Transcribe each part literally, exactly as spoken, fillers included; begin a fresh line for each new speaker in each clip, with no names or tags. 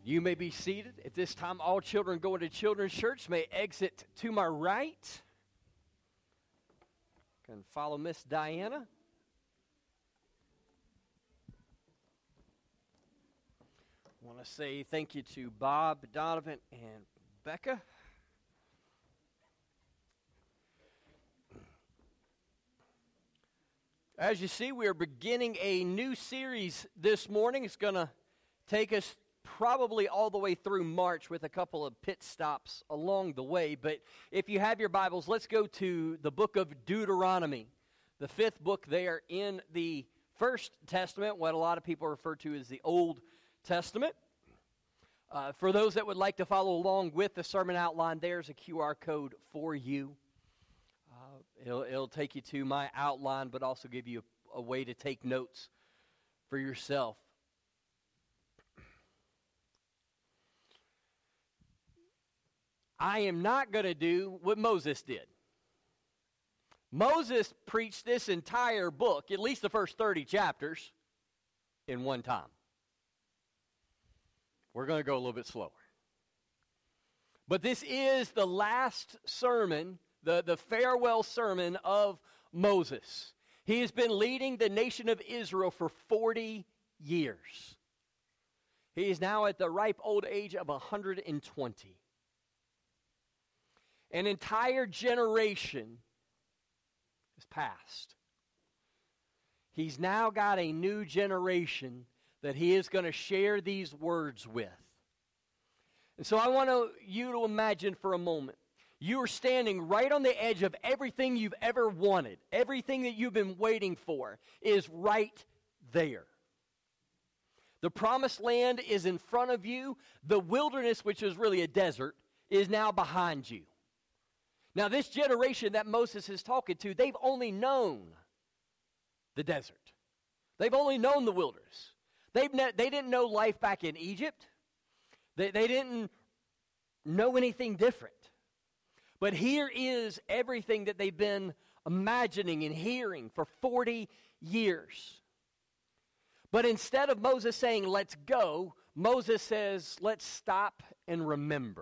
You may be seated. At this time, all children going to Children's Church may exit to my right. Can follow Miss Diana. I want to say thank you to Bob, Donovan, and Becca. As you see, we are beginning a new series this morning. It's going to take us probably all the way through March with a couple of pit stops along the way. But if you have your Bibles, let's go to the book of Deuteronomy, the fifth book there in the First Testament, what a lot of people refer to as the Old Testament. Uh, for those that would like to follow along with the sermon outline, there's a Q R code for you. Uh, it'll, it'll take you to my outline, but also give you a, a way to take notes for yourself. I am not going to do what Moses did. Moses preached this entire book, at least the first thirty chapters, in one time. We're going to go a little bit slower. But this is the last sermon, the, the farewell sermon of Moses. He has been leading the nation of Israel for forty years. He is now at the ripe old age of one hundred twenty. An entire generation has passed. He's now got a new generation that he is going to share these words with. And so I want to, you to imagine for a moment, you are standing right on the edge of everything you've ever wanted. Everything that you've been waiting for is right there. The promised land is in front of you. The wilderness, which is really a desert, is now behind you. Now, this generation that Moses is talking to, they've only known the desert. They've only known the wilderness. They've ne- they didn't know life back in Egypt. They, they didn't know anything different. But here is everything that they've been imagining and hearing for forty years. But instead of Moses saying, let's go, Moses says, let's stop and remember.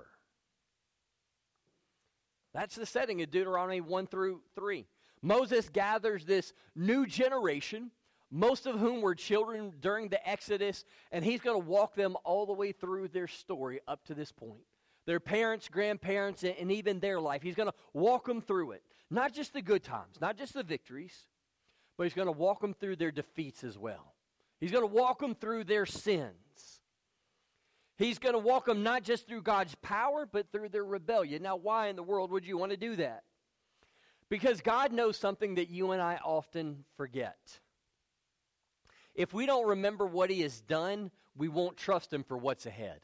That's the setting of Deuteronomy one through three. Moses gathers this new generation, most of whom were children during the Exodus, and he's going to walk them all the way through their story up to this point. Their parents, grandparents, and even their life. He's going to walk them through it. Not just the good times, not just the victories, but he's going to walk them through their defeats as well. He's going to walk them through their sins. He's going to walk them not just through God's power, but through their rebellion. Now, why in the world would you want to do that? Because God knows something that you and I often forget. If we don't remember what he has done, we won't trust him for what's ahead.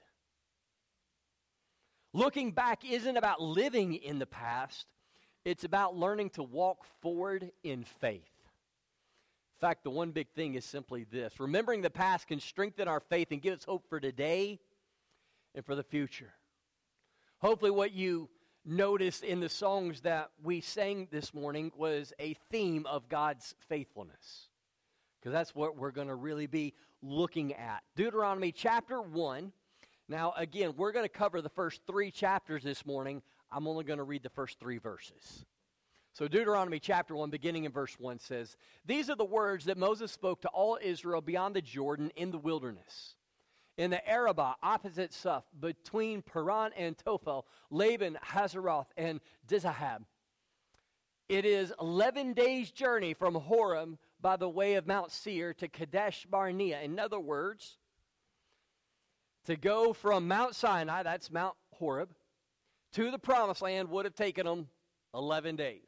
Looking back isn't about living in the past. It's about learning to walk forward in faith. In fact, the one big thing is simply this. Remembering the past can strengthen our faith and give us hope for today and for the future. Hopefully what you noticed in the songs that we sang this morning was a theme of God's faithfulness. Because that's what we're going to really be looking at. Deuteronomy chapter one. Now, again, we're going to cover the first three chapters this morning. I'm only going to read the first three verses. So Deuteronomy chapter one, beginning in verse one, says, "These are the words that Moses spoke to all Israel beyond the Jordan in the wilderness. In the Arabah, opposite Suph, between Paran and Tophel, Laban, Hazeroth, and Dizahab. It is eleven days' journey from Horeb by the way of Mount Seir to Kadesh Barnea." In other words, to go from Mount Sinai, that's Mount Horeb, to the promised land would have taken them eleven days.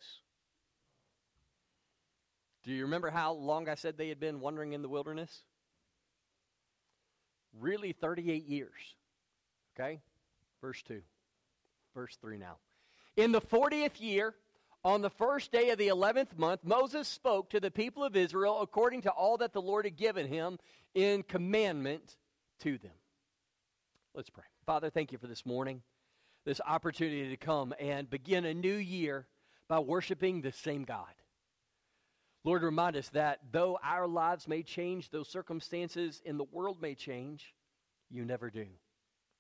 Do you remember how long I said they had been wandering in the wilderness? Really thirty-eight years. Okay? Verse two. Verse three now. "In the fortieth year, on the first day of the eleventh month, Moses spoke to the people of Israel according to all that the Lord had given him in commandment to them." Let's pray. Father, thank you for this morning, this opportunity to come and begin a new year by worshiping the same God. Lord, remind us that though our lives may change, though circumstances in the world may change, you never do.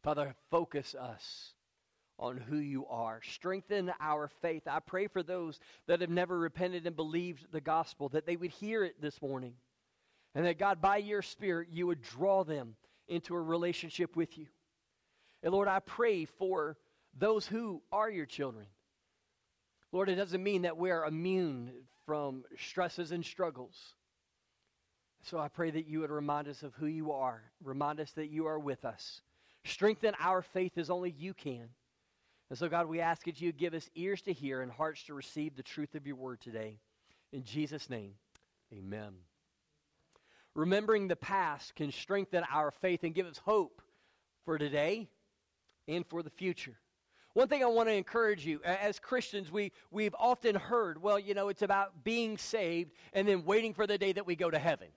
Father, focus us on who you are. Strengthen our faith. I pray for those that have never repented and believed the gospel, that they would hear it this morning. And that, God, by your Spirit, you would draw them into a relationship with you. And Lord, I pray for those who are your children. Lord, it doesn't mean that we're immune from stresses and struggles. So I pray that you would remind us of who you are. Remind us that you are with us. Strengthen our faith as only you can. And so, God, we ask that you give us ears to hear and hearts to receive the truth of your word today. In Jesus' name, amen. Remembering the past can strengthen our faith and give us hope for today and for the future. One thing I want to encourage you, as Christians, we, we've often heard, well, you know, it's about being saved and then waiting for the day that we go to heaven.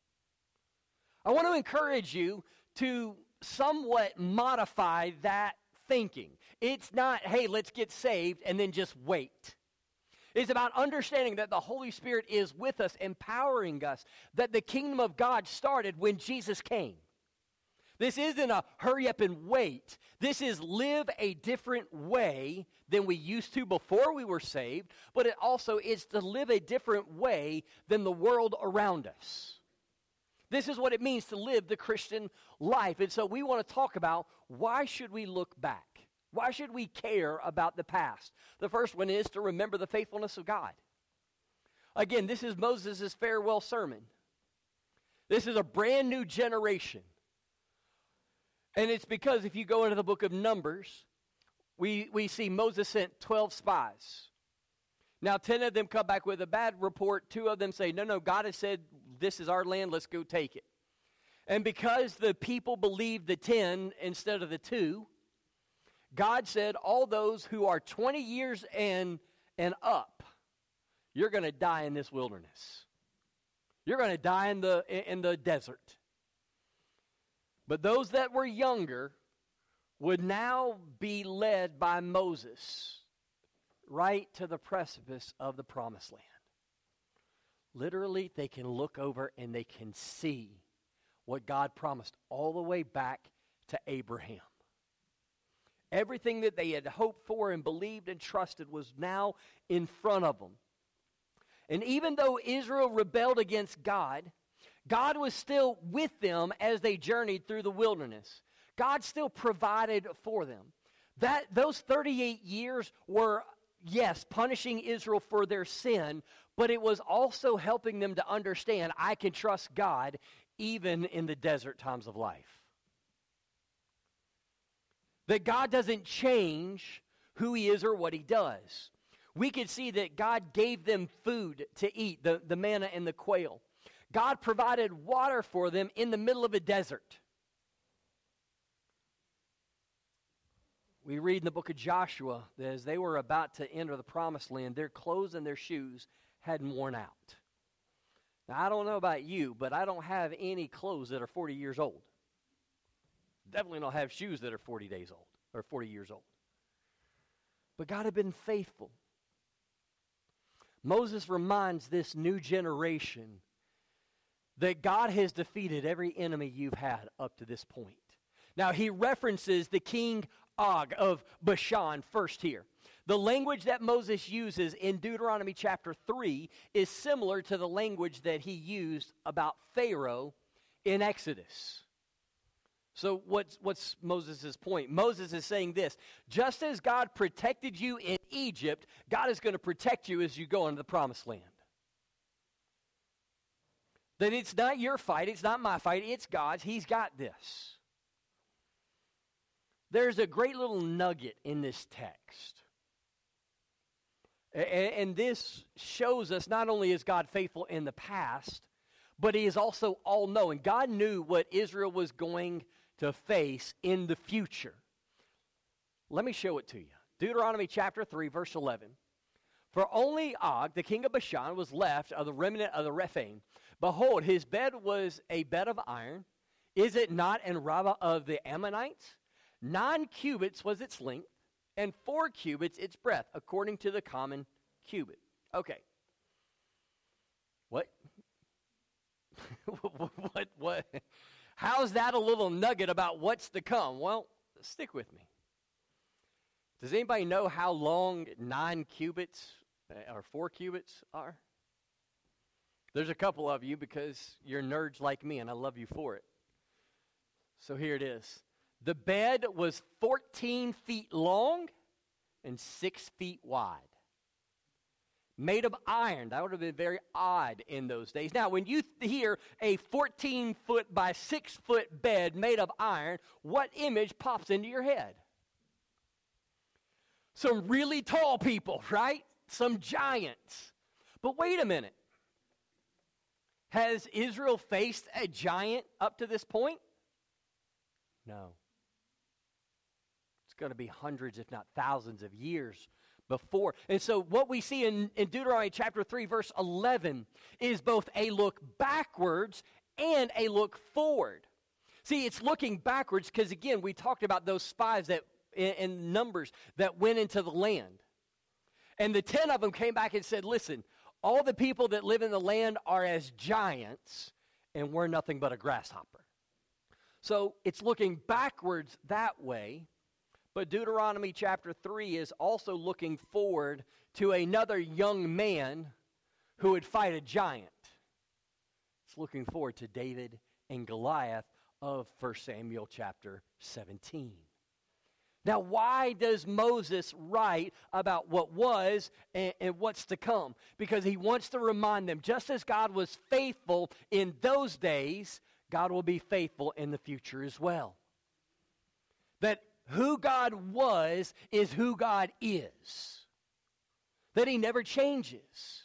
I want to encourage you to somewhat modify that thinking. It's not, hey, let's get saved and then just wait. It's about understanding that the Holy Spirit is with us, empowering us, that the kingdom of God started when Jesus came. This isn't a hurry up and wait. This is live a different way than we used to before we were saved, but it also is to live a different way than the world around us. This is what it means to live the Christian life. And so we want to talk about, why should we look back? Why should we care about the past? The first one is to remember the faithfulness of God. Again, this is Moses' farewell sermon. This is a brand new generation. And it's because if you go into the book of Numbers, we, we see Moses sent twelve spies. Now, ten of them come back with a bad report. Two of them say, no, no, God has said, this is our land, let's go take it. And because the people believed the ten instead of the two, God said, all those who are twenty years and, and up, you're going to die in this wilderness. You're going to die in the, in the desert. But those that were younger would now be led by Moses right to the precipice of the promised land. Literally, they can look over and they can see what God promised all the way back to Abraham. Everything that they had hoped for and believed and trusted was now in front of them. And even though Israel rebelled against God, God was still with them as they journeyed through the wilderness. God still provided for them. That those thirty-eight years were, yes, punishing Israel for their sin, but it was also helping them to understand, I can trust God even in the desert times of life. That God doesn't change who he is or what he does. We could see that God gave them food to eat, the, the manna and the quail. God provided water for them in the middle of a desert. We read in the book of Joshua that as they were about to enter the promised land, their clothes and their shoes hadn't worn out. Now, I don't know about you, but I don't have any clothes that are forty years old. Definitely don't have shoes that are forty days old or forty years old. But God had been faithful. Moses reminds this new generation that God has defeated every enemy you've had up to this point. Now, he references the king Og of Bashan first here. The language that Moses uses in Deuteronomy chapter three is similar to the language that he used about Pharaoh in Exodus. So what's, what's Moses' point? Moses is saying this: just as God protected you in Egypt, God is going to protect you as you go into the promised land. That it's not your fight, it's not my fight, it's God's. He's got this. There's a great little nugget in this text. And this shows us not only is God faithful in the past, but he is also all-knowing. God knew what Israel was going to face in the future. Let me show it to you. Deuteronomy chapter three, verse eleven. For only Og, the king of Bashan, was left of the remnant of the Rephaim. Behold, his bed was a bed of iron. Is it not in Rabbah of the Ammonites? Nine cubits was its length, and four cubits its breadth, according to the common cubit. Okay. What? what? What? How's that a little nugget about what's to come? Well, stick with me. Does anybody know how long nine cubits or four cubits are? There's a couple of you because you're nerds like me, and I love you for it. So here it is. The bed was fourteen feet long and six feet wide. Made of iron. That would have been very odd in those days. Now, when you th- hear a fourteen-foot by six-foot bed made of iron, what image pops into your head? Some really tall people, right? Some giants. But wait a minute. Has Israel faced a giant up to this point? No. It's going to be hundreds, if not thousands of years before. And so what we see in, in Deuteronomy chapter three, verse eleven, is both a look backwards and a look forward. See, it's looking backwards because, again, we talked about those spies that in, in numbers that went into the land. And the ten of them came back and said, listen, all the people that live in the land are as giants, and we're nothing but a grasshopper. So it's looking backwards that way. But Deuteronomy chapter three is also looking forward to another young man who would fight a giant. It's looking forward to David and Goliath of First Samuel chapter seventeen. Now, why does Moses write about what was and, and what's to come? Because he wants to remind them, just as God was faithful in those days, God will be faithful in the future as well. That who God was is who God is. That he never changes.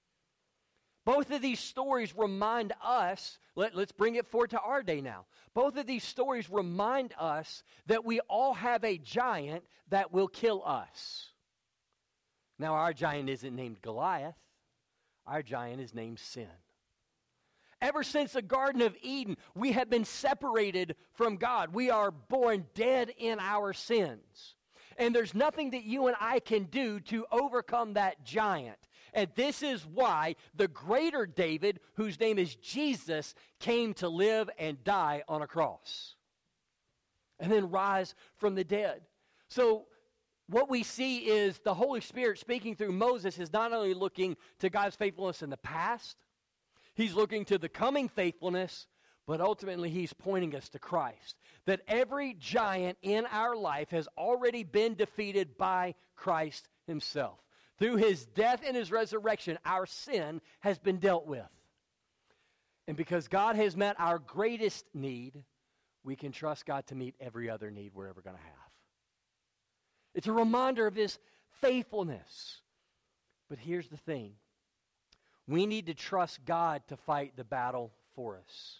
Both of these stories remind us, let, let's bring it forward to our day now. Both of these stories remind us that we all have a giant that will kill us. Now, our giant isn't named Goliath. Our giant is named sin. Ever since the Garden of Eden, we have been separated from God. We are born dead in our sins. And there's nothing that you and I can do to overcome that giant. And this is why the greater David, whose name is Jesus, came to live and die on a cross. And then rise from the dead. So what we see is the Holy Spirit speaking through Moses is not only looking to God's faithfulness in the past, he's looking to the coming faithfulness, but ultimately he's pointing us to Christ. That every giant in our life has already been defeated by Christ himself. Through his death and his resurrection, our sin has been dealt with. And because God has met our greatest need, we can trust God to meet every other need we're ever going to have. It's a reminder of his faithfulness. But here's the thing. We need to trust God to fight the battle for us.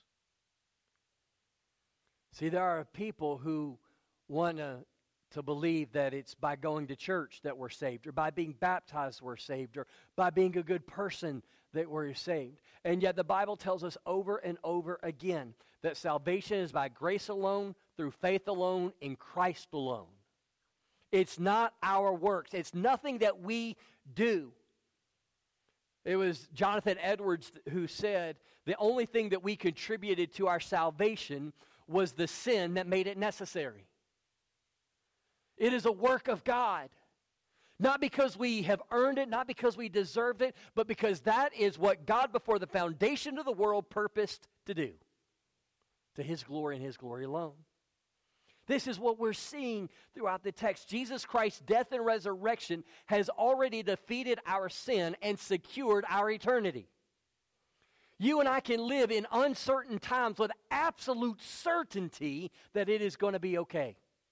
See, there are people who want to, to believe that it's by going to church that we're saved, or by being baptized we're saved, or by being a good person that we're saved. And yet the Bible tells us over and over again that salvation is by grace alone, through faith alone, in Christ alone. It's not our works. It's nothing that we do. It was Jonathan Edwards who said the only thing that we contributed to our salvation was the sin that made it necessary. It is a work of God. Not because we have earned it, not because we deserved it, but because that is what God before the foundation of the world purposed to do. To his glory and his glory alone. This is what we're seeing throughout the text. Jesus Christ's death and resurrection has already defeated our sin and secured our eternity. You and I can live in uncertain times with absolute certainty that it is going to be okay.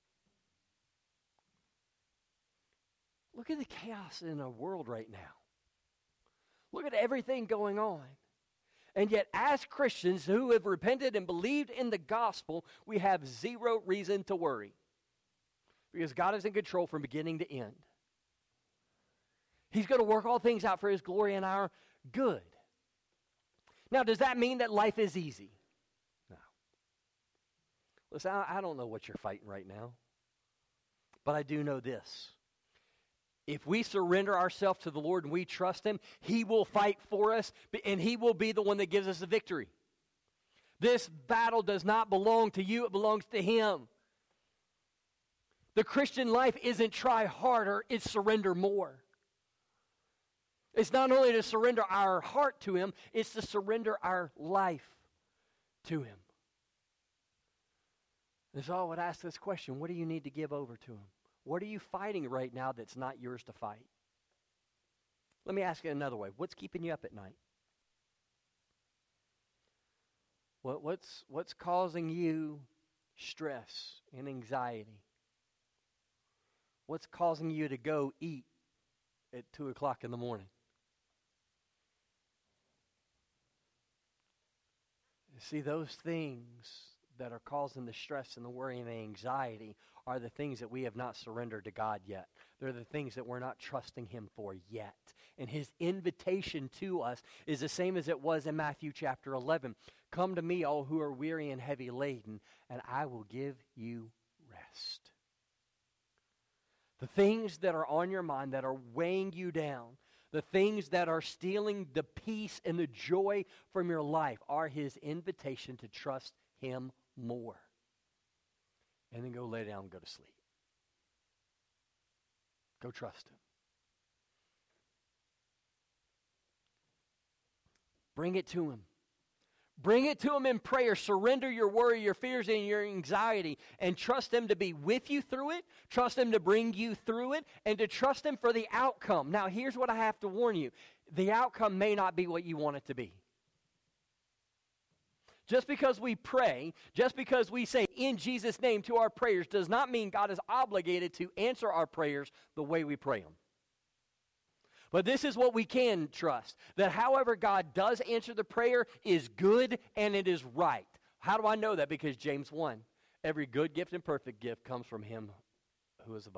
Look at the chaos in our world right now. Look at everything going on. And yet, as Christians who have repented and believed in the gospel, we have zero reason to worry. Because God is in control from beginning to end. He's going to work all things out for his glory and our good. Now, does that mean that life is easy? No. Listen, I, I don't know what you're fighting right now. But I do know this. If we surrender ourselves to the Lord and we trust him, he will fight for us, and he will be the one that gives us the victory. This battle does not belong to you, it belongs to him. The Christian life isn't try harder, it's surrender more. It's not only to surrender our heart to Him, it's to surrender our life to Him. And so I would ask this question, what do you need to give over to Him? What are you fighting right now that's not yours to fight? Let me ask it another way. What's keeping you up at night? What, what's, what's causing you stress and anxiety? What's causing you to go eat at two o'clock in the morning? You see, those things that are causing the stress and the worry and the anxiety are the things that we have not surrendered to God yet. They're the things that we're not trusting Him for yet. And His invitation to us is the same as it was in Matthew chapter eleven. Come to me, all who are weary and heavy laden, and I will give you rest. The things that are on your mind that are weighing you down, the things that are stealing the peace and the joy from your life are His invitation to trust Him more. And then go lay down and go to sleep. Go trust Him. Bring it to Him. Bring it to Him in prayer. Surrender your worry, your fears, and your anxiety, and trust Him to be with you through it. Trust Him to bring you through it, and to trust Him for the outcome. Now, here's what I have to warn you. The outcome may not be what you want it to be. Just because we pray, just because we say in Jesus' name to our prayers, does not mean God is obligated to answer our prayers the way we pray them. But this is what we can trust, that however God does answer the prayer is good and it is right. How do I know that? Because James one, every good gift and perfect gift comes from Him who is above.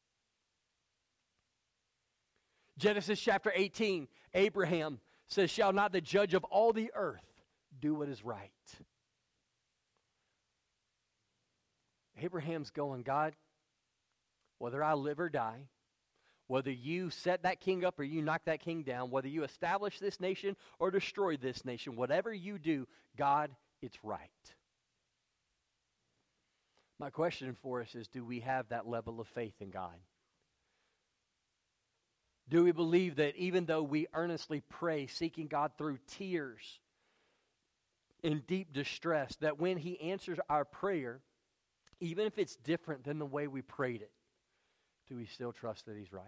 Genesis chapter eighteen, Abraham says, shall not the judge of all the earth do what is right? Abraham's going, God, whether I live or die, whether you set that king up or you knock that king down, whether you establish this nation or destroy this nation, whatever you do, God, it's right. My question for us is, do we have that level of faith in God? Do we believe that even though we earnestly pray, seeking God through tears, in deep distress, that when He answers our prayer, even if it's different than the way we prayed it, do we still trust that He's right?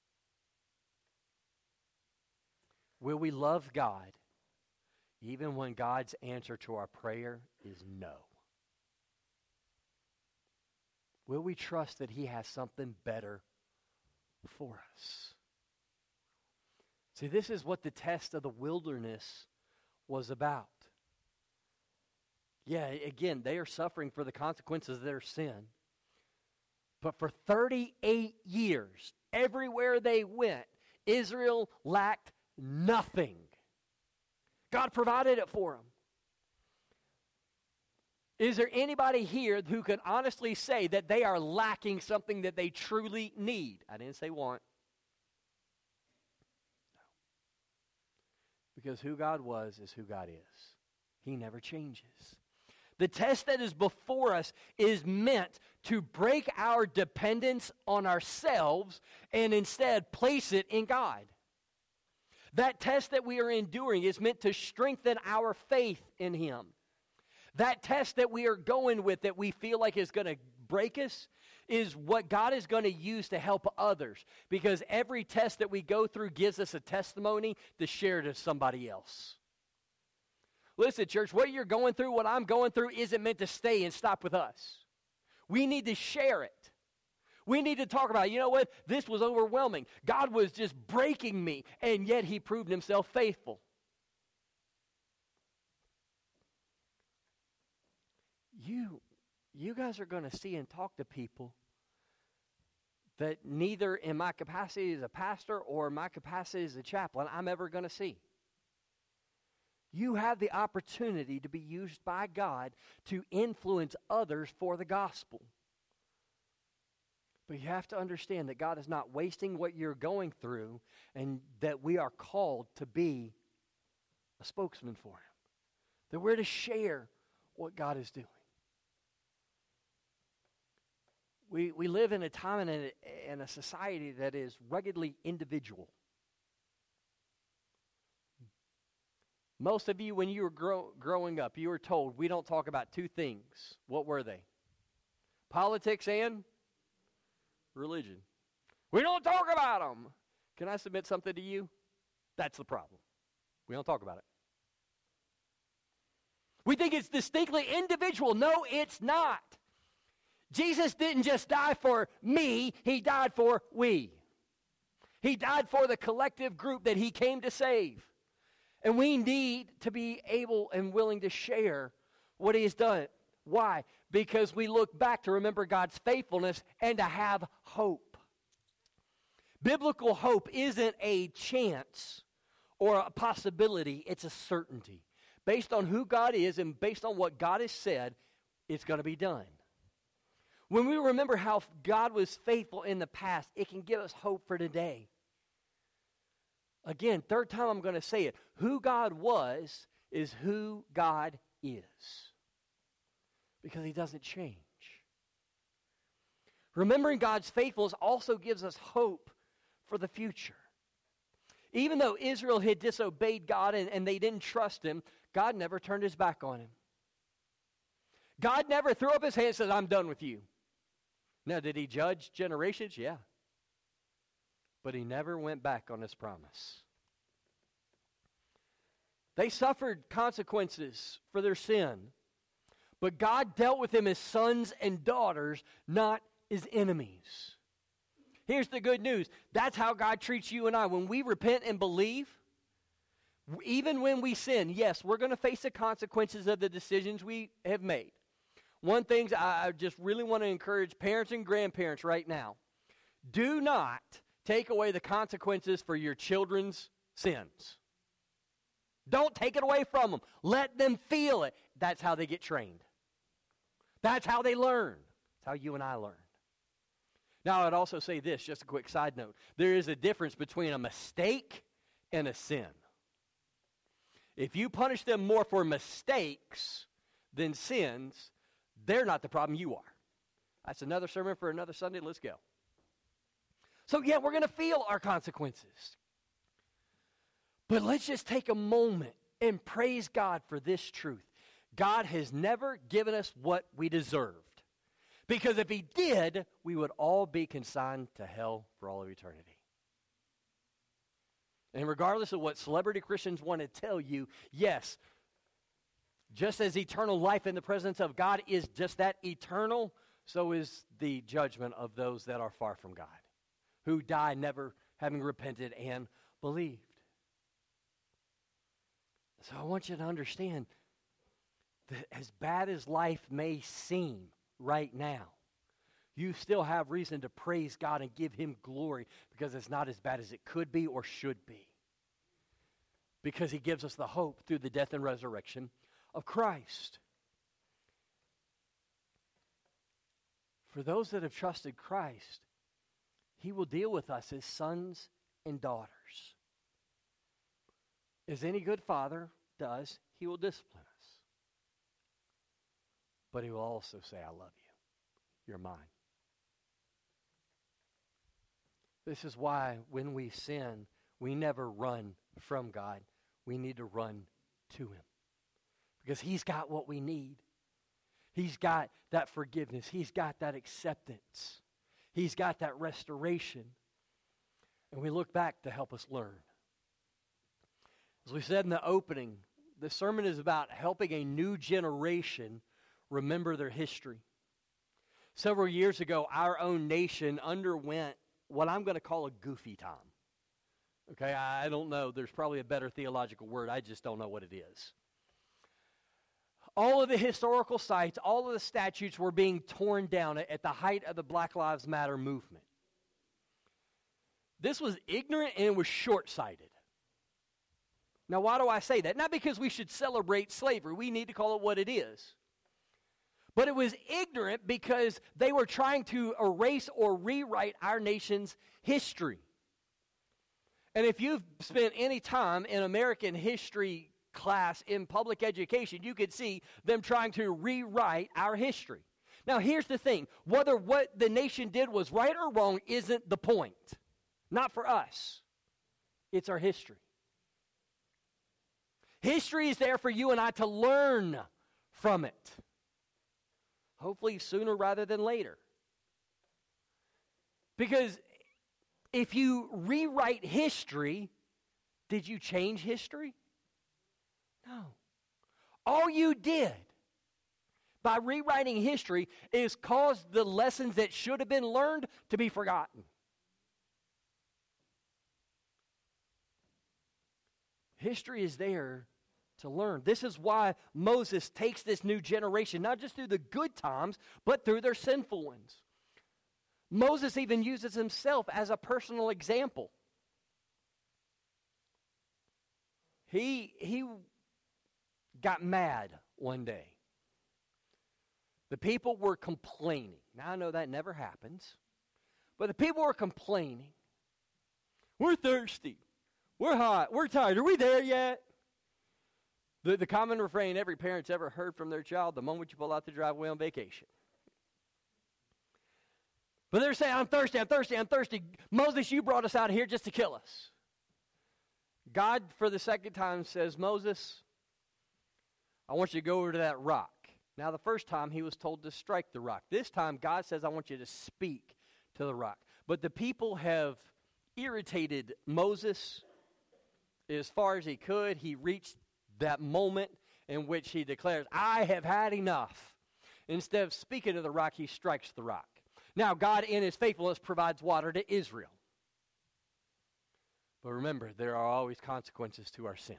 Will we love God even when God's answer to our prayer is no? Will we trust that He has something better for us? See, this is what the test of the wilderness was about. Yeah, again, they are suffering for the consequences of their sin. But for thirty-eight years, everywhere they went, Israel lacked nothing. God provided it for them. Is there anybody here who can honestly say that they are lacking something that they truly need? I didn't say want. No. Because who God was is who God is. He never changes. The test that is before us is meant to break our dependence on ourselves and instead place it in God. That test that we are enduring is meant to strengthen our faith in Him. That test that we are going with that we feel like is going to break us is what God is going to use to help others. Because every test that we go through gives us a testimony to share to somebody else. Listen, church, what you're going through, what I'm going through, isn't meant to stay and stop with us. We need to share it. We need to talk about, you know what, this was overwhelming. God was just breaking me, and yet He proved Himself faithful. You, you guys are going to see and talk to people that neither in my capacity as a pastor or my capacity as a chaplain I'm ever going to see. You have the opportunity to be used by God to influence others for the gospel. But you have to understand that God is not wasting what you're going through and that we are called to be a spokesman for Him. That we're to share what God is doing. We, we live in a time and a, in a society that is ruggedly individual. Most of you, when you were grow, growing up, you were told we don't talk about two things. What were they? Politics and religion. We don't talk about them. Can I submit something to you? That's the problem. We don't talk about it. We think it's distinctly individual. No, it's not. Jesus didn't just die for me. He died for we. He died for the collective group that he came to save. And we need to be able and willing to share what he has done. Why? Because we look back to remember God's faithfulness and to have hope. Biblical hope isn't a chance or a possibility. It's a certainty. Based on who God is and based on what God has said, it's going to be done. When we remember how God was faithful in the past, it can give us hope for today. Again, third time I'm going to say it. Who God was is who God is. Because he doesn't change. Remembering God's faithfulness also gives us hope for the future. Even though Israel had disobeyed God and, and they didn't trust him, God never turned his back on him. God never threw up his hand and said, I'm done with you. Now, did he judge generations? Yeah. But he never went back on his promise. They suffered consequences for their sin, but God dealt with them as sons and daughters, not as enemies. Here's the good news. That's how God treats you and I. When we repent and believe, even when we sin, yes, we're going to face the consequences of the decisions we have made. One thing I just really want to encourage parents and grandparents right now. Do not take away the consequences for your children's sins. Don't take it away from them. Let them feel it. That's how they get trained. That's how they learn. That's how you and I learn. Now, I'd also say this, just a quick side note. There is a difference between a mistake and a sin. If you punish them more for mistakes than sins, they're not the problem, you are. That's another sermon for another Sunday. Let's go. So, yeah, we're going to feel our consequences. But let's just take a moment and praise God for this truth. God has never given us what we deserved. Because if he did, we would all be consigned to hell for all of eternity. And regardless of what celebrity Christians want to tell you, yes, just as eternal life in the presence of God is just that eternal, so is the judgment of those that are far from God, who die never having repented and believed. So I want you to understand that as bad as life may seem right now, you still have reason to praise God and give him glory because it's not as bad as it could be or should be. Because he gives us the hope through the death and resurrection of Christ. For those that have trusted Christ, he will deal with us as sons and daughters. As any good father does, he will discipline us. But he will also say, I love you. You're mine. This is why when we sin, we never run from God. We need to run to him. Because he's got what we need. He's got that forgiveness. He's got that acceptance. He's got that restoration. And we look back to help us learn. As we said in the opening, the sermon is about helping a new generation remember their history. Several years ago, our own nation underwent what I'm going to call a goofy time. Okay, I don't know. There's probably a better theological word. I just don't know what it is. All of the historical sites, all of the statues were being torn down at the height of the Black Lives Matter movement. This was ignorant and it was short-sighted. Now, why do I say that? Not because we should celebrate slavery. We need to call it what it is. But it was ignorant because they were trying to erase or rewrite our nation's history. And if you've spent any time in American history class in public education, you could see them trying to rewrite our history. Now, here's the thing. Whether what the nation did was right or wrong isn't the point. Not for us. It's our history. History is there for you and I to learn from it. Hopefully sooner rather than later. Because if you rewrite history, did you change history? No. All you did by rewriting history is cause the lessons that should have been learned to be forgotten. History is there to learn. This is why Moses takes this new generation, not just through the good times, but through their sinful ones. Moses even uses himself as a personal example. He, he got mad one day. The people were complaining. Now, I know that never happens, but the people were complaining. We're thirsty. We're hot. We're tired. Are we there yet? The, the common refrain every parent's ever heard from their child the moment you pull out the driveway on vacation. But they're saying, I'm thirsty, I'm thirsty, I'm thirsty. Moses, you brought us out here just to kill us. God, for the second time, says, Moses, I want you to go over to that rock. Now, the first time, he was told to strike the rock. This time, God says, I want you to speak to the rock. But the people have irritated Moses as far as he could. He reached that moment in which he declares, I have had enough. Instead of speaking to the rock, he strikes the rock. Now, God, in his faithfulness, provides water to Israel. But remember, there are always consequences to our sin.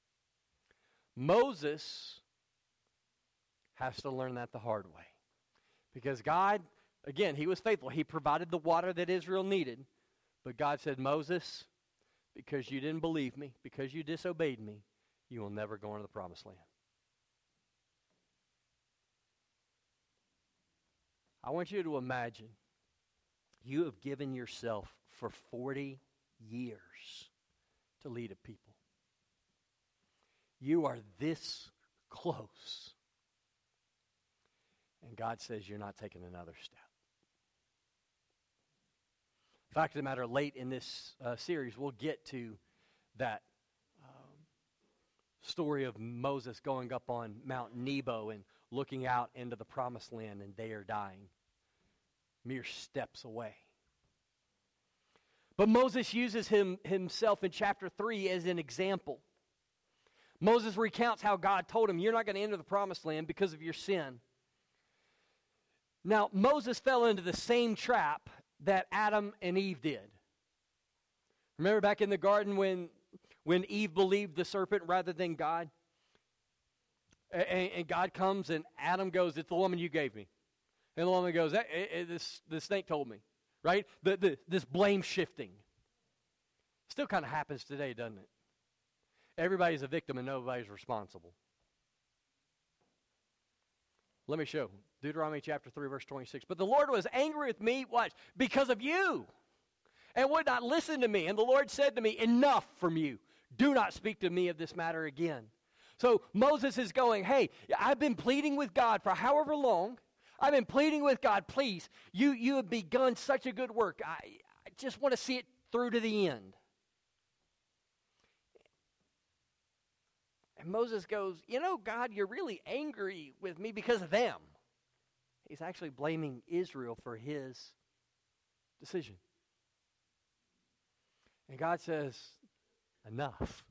Moses has to learn that the hard way. Because God, again, he was faithful. He provided the water that Israel needed. But God said, Moses, because you didn't believe me, because you disobeyed me, you will never go into the promised land. I want you to imagine you have given yourself for forty years to lead a people. You are this close. And God says you're not taking another step. Fact of the matter, late in this uh, series, we'll get to that um, story of Moses going up on Mount Nebo and looking out into the promised land, and they are dying mere steps away. But Moses uses him himself in chapter three as an example. Moses recounts how God told him, you're not going to enter the promised land because of your sin. Now, Moses fell into the same trap that Adam and Eve did. Remember back in the garden when, when Eve believed the serpent rather than God? And, and God comes and Adam goes, it's the woman you gave me. And the woman goes, hey, hey, this, the snake told me. Right? The, the, this blame shifting. Still kind of happens today, doesn't it? Everybody's a victim and nobody's responsible. Let me show. Deuteronomy chapter three, verse twenty-six. But the Lord was angry with me, what? Because of you. And would not listen to me. And the Lord said to me, enough from you. Do not speak to me of this matter again. So Moses is going, hey, I've been pleading with God for however long. I've been pleading with God, please, you, you have begun such a good work. I, I just want to see it through to the end. And Moses goes, you know, God, you're really angry with me because of them. He's actually blaming Israel for his decision. And God says, enough.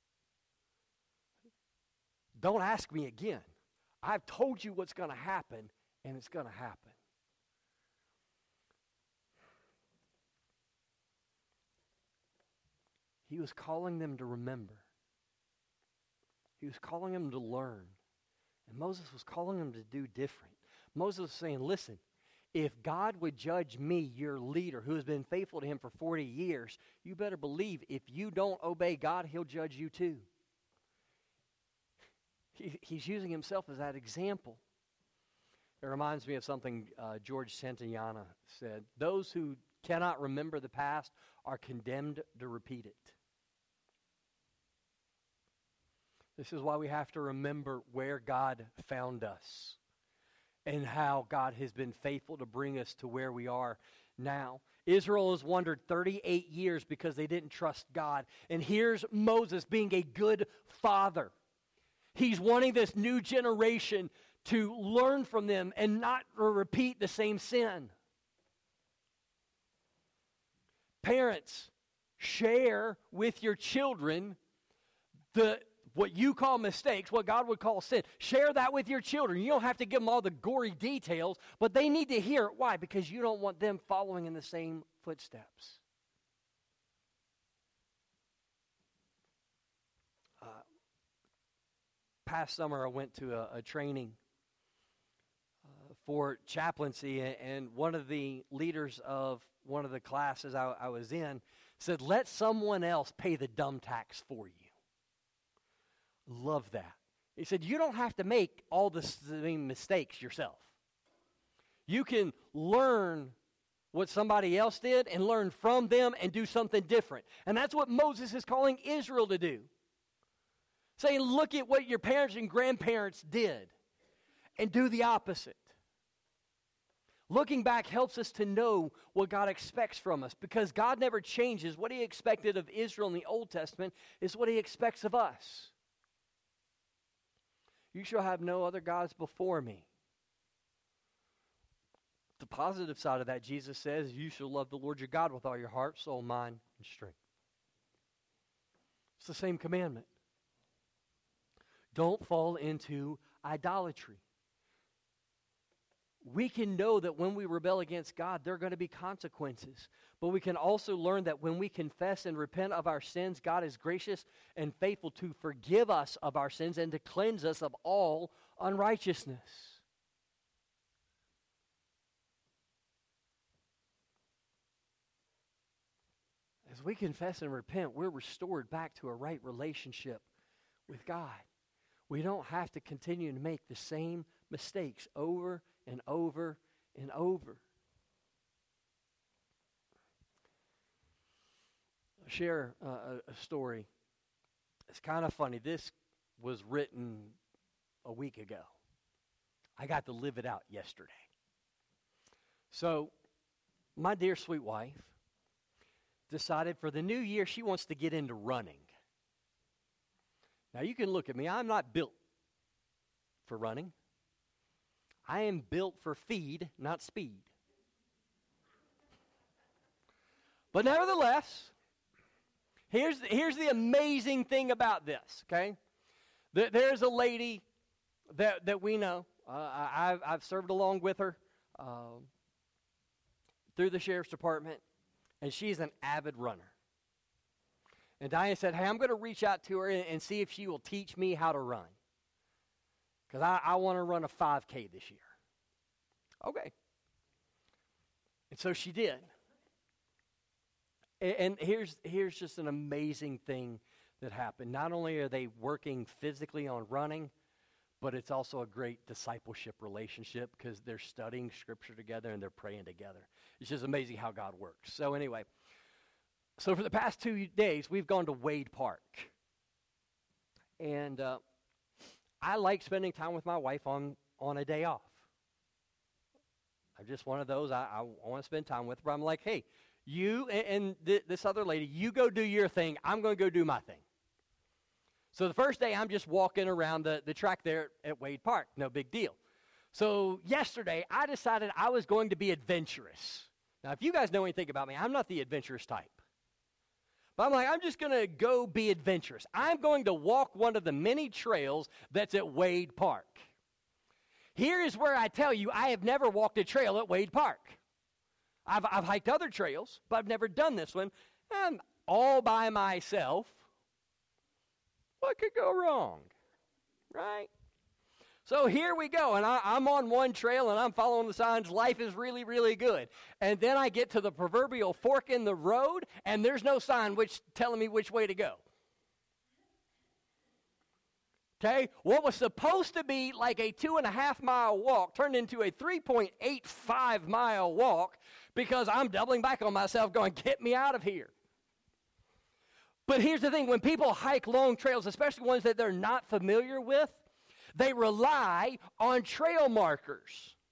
Don't ask me again. I've told you what's going to happen. And it's going to happen. He was calling them to remember. He was calling them to learn. And Moses was calling them to do different. Moses was saying, listen, if God would judge me, your leader, who has been faithful to him for forty years, you better believe if you don't obey God, he'll judge you too. He, he's using himself as that example. It reminds me of something uh, George Santayana said. Those who cannot remember the past are condemned to repeat it. This is why we have to remember where God found us and how God has been faithful to bring us to where we are now. Israel has wandered thirty-eight years because they didn't trust God. And here's Moses being a good father. He's wanting this new generation to learn from them and not repeat the same sin. Parents, share with your children the what you call mistakes, what God would call sin. Share that with your children. You don't have to give them all the gory details, but they need to hear it. Why? Because you don't want them following in the same footsteps. Uh, past summer, I went to a, a training uh, for chaplaincy, and one of the leaders of one of the classes I, I was in said, let someone else pay the dumb tax for you. Love that. He said, you don't have to make all the same mistakes yourself. You can learn what somebody else did and learn from them and do something different. And that's what Moses is calling Israel to do. Saying, look at what your parents and grandparents did and do the opposite. Looking back helps us to know what God expects from us, because God never changes. What he expected of Israel in the Old Testament is what he expects of us. You shall have no other gods before me. The positive side of that, Jesus says, you shall love the Lord your God with all your heart, soul, mind, and strength. It's the same commandment. Don't fall into idolatry. We can know that when we rebel against God, there are going to be consequences. But we can also learn that when we confess and repent of our sins, God is gracious and faithful to forgive us of our sins and to cleanse us of all unrighteousness. As we confess and repent, we're restored back to a right relationship with God. We don't have to continue to make the same mistakes over and over and over. I'll share uh, a, a story. It's kind of funny. This was written a week ago. I got to live it out yesterday. So, my dear sweet wife decided for the new year she wants to get into running. Now, you can look at me. I'm not built for running. I am built for feed, not speed. But nevertheless, here's, here's the amazing thing about this, okay? There, there's a lady that, that we know. Uh, I, I've, I've served along with her uh, through the sheriff's department, and she's an avid runner. And Diane said, hey, I'm going to reach out to her and, and see if she will teach me how to run. Because I, I want to run a five K this year. Okay. And so she did. And, and here's, here's just an amazing thing that happened. Not only are they working physically on running, but it's also a great discipleship relationship because they're studying Scripture together and they're praying together. It's just amazing how God works. So anyway, so for the past two days, we've gone to Wade Park. And uh, I like spending time with my wife on, on a day off. I'm just one of those, I, I want to spend time with her. But I'm like, hey, you and, and th- this other lady, you go do your thing. I'm going to go do my thing. So the first day, I'm just walking around the, the track there at Wade Park. No big deal. So yesterday, I decided I was going to be adventurous. Now, if you guys know anything about me, I'm not the adventurous type. But I'm like, I'm just going to go be adventurous. I'm going to walk one of the many trails that's at Wade Park. Here is where I tell you, I have never walked a trail at Wade Park. I've, I've hiked other trails, but I've never done this one. I'm all by myself. What could go wrong, right? So here we go, and I, I'm on one trail, and I'm following the signs. Life is really, really good. And then I get to the proverbial fork in the road, and there's no sign which telling me which way to go. Okay, what was supposed to be like a two and a half mile walk turned into a three point eight five mile walk because I'm doubling back on myself going, get me out of here. But here's the thing, when people hike long trails, especially ones that they're not familiar with, they rely on trail markers.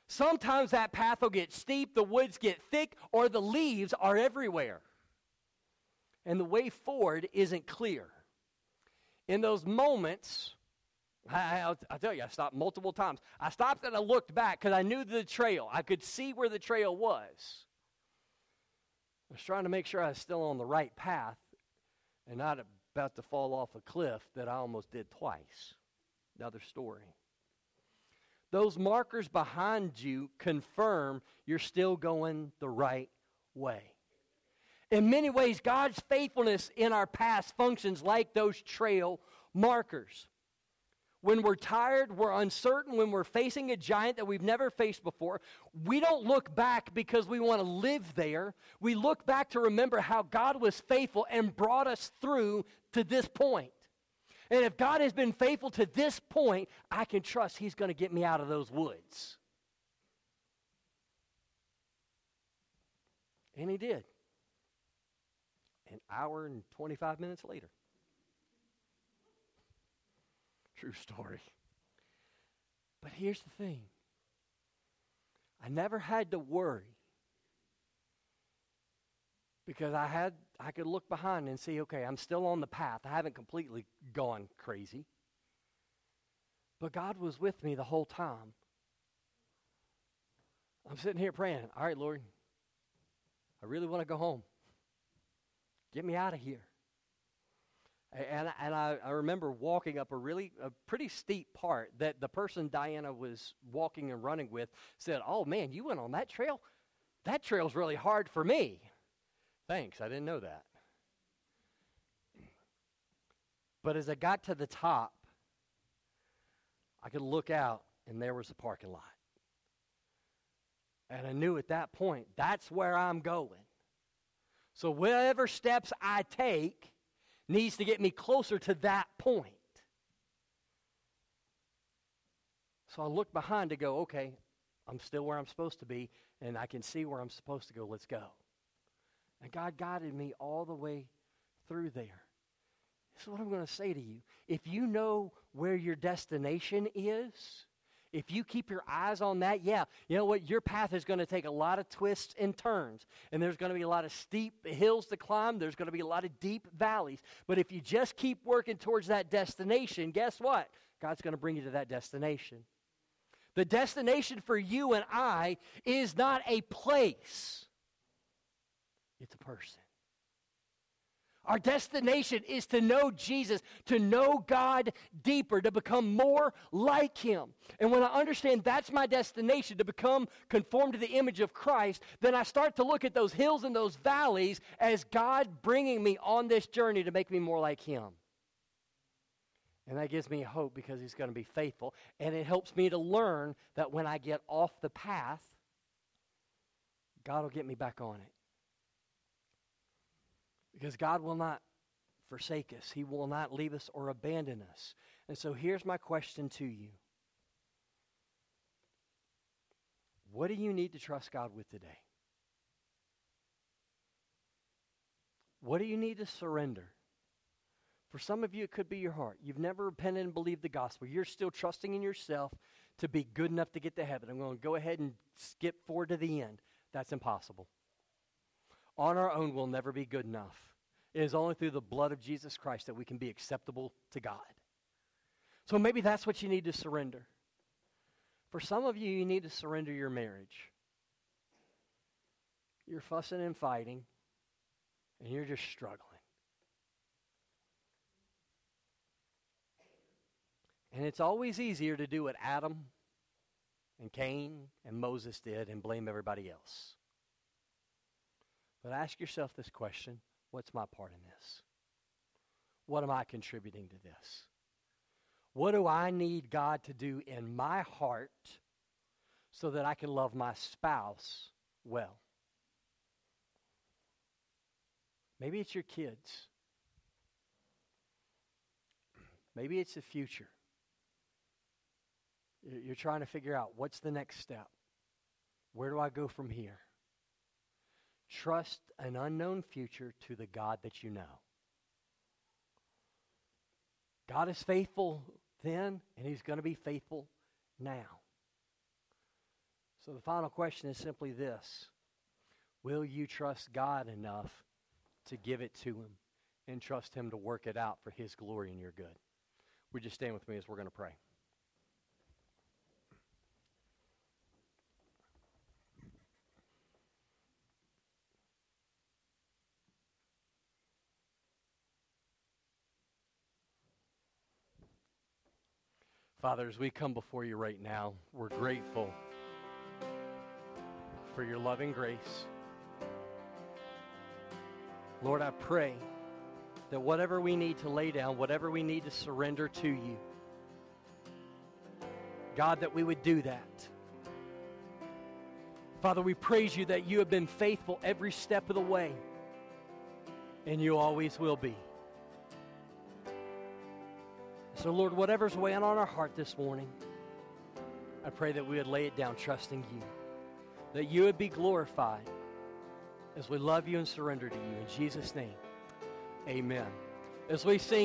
Sometimes that path will get steep, the woods get thick, or the leaves are everywhere. And the way forward isn't clear. In those moments, I, I'll, I'll tell you, I stopped multiple times. I stopped and I looked back because I knew the trail. I could see where the trail was. I was trying to make sure I was still on the right path and not about to fall off a cliff that I almost did twice. Another story. Those markers behind you confirm you're still going the right way. In many ways, God's faithfulness in our past functions like those trail markers. When we're tired, we're uncertain, when we're facing a giant that we've never faced before, we don't look back because we want to live there. We look back to remember how God was faithful and brought us through to this point. And if God has been faithful to this point, I can trust He's going to get me out of those woods. And He did. An hour and twenty-five minutes later. True story. But here's the thing. I never had to worry. Because I had, I could look behind and see, okay, I'm still on the path. I haven't completely gone crazy. But God was with me the whole time. I'm sitting here praying, all right, Lord, I really want to go home. Get me out of here. And, and I, I remember walking up a really, a pretty steep part that the person Diana was walking and running with said, oh man, you went on that trail? That trail's really hard for me. Thanks, I didn't know that. But as I got to the top, I could look out and there was a parking lot. And I knew at that point, that's where I'm going. So whatever steps I take needs to get me closer to that point. So I looked behind to go, okay, I'm still where I'm supposed to be, and I can see where I'm supposed to go. Let's go. And God guided me all the way through there. This is what I'm going to say to you. If you know where your destination is, if you keep your eyes on that, yeah, you know what? Your path is going to take a lot of twists and turns. And there's going to be a lot of steep hills to climb. There's going to be a lot of deep valleys. But if you just keep working towards that destination, guess what? God's going to bring you to that destination. The destination for you and I is not a place. It's a person. Our destination is to know Jesus, to know God deeper, to become more like Him. And when I understand that's my destination, to become conformed to the image of Christ, then I start to look at those hills and those valleys as God bringing me on this journey to make me more like Him. And that gives me hope because He's going to be faithful. And it helps me to learn that when I get off the path, God will get me back on it. Because God will not forsake us. He will not leave us or abandon us. And so here's my question to you. What do you need to trust God with today? What do you need to surrender? For some of you, it could be your heart. You've never repented and believed the gospel. You're still trusting in yourself to be good enough to get to heaven. I'm going to go ahead and skip forward to the end. That's impossible. On our own, we'll never be good enough. It is only through the blood of Jesus Christ that we can be acceptable to God. So maybe that's what you need to surrender. For some of you, you need to surrender your marriage. You're fussing and fighting, and you're just struggling. And it's always easier to do what Adam and Cain and Moses did and blame everybody else. But ask yourself this question, what's my part in this? What am I contributing to this? What do I need God to do in my heart so that I can love my spouse well? Maybe it's your kids. Maybe it's the future. You're trying to figure out what's the next step. Where do I go from here? Trust an unknown future to the God that you know. God is faithful then, and He's going to be faithful now. So the final question is simply this. Will you trust God enough to give it to him and trust him to work it out for his glory and your good? Would you stand with me as we're going to pray? Father, as we come before you right now, we're grateful for your loving grace. Lord, I pray that whatever we need to lay down, whatever we need to surrender to you, God, that we would do that. Father, we praise you that you have been faithful every step of the way, and you always will be. So, Lord, whatever's weighing on our heart this morning, I pray that we would lay it down trusting you, that you would be glorified as we love you and surrender to you. In Jesus' name, amen. As we sing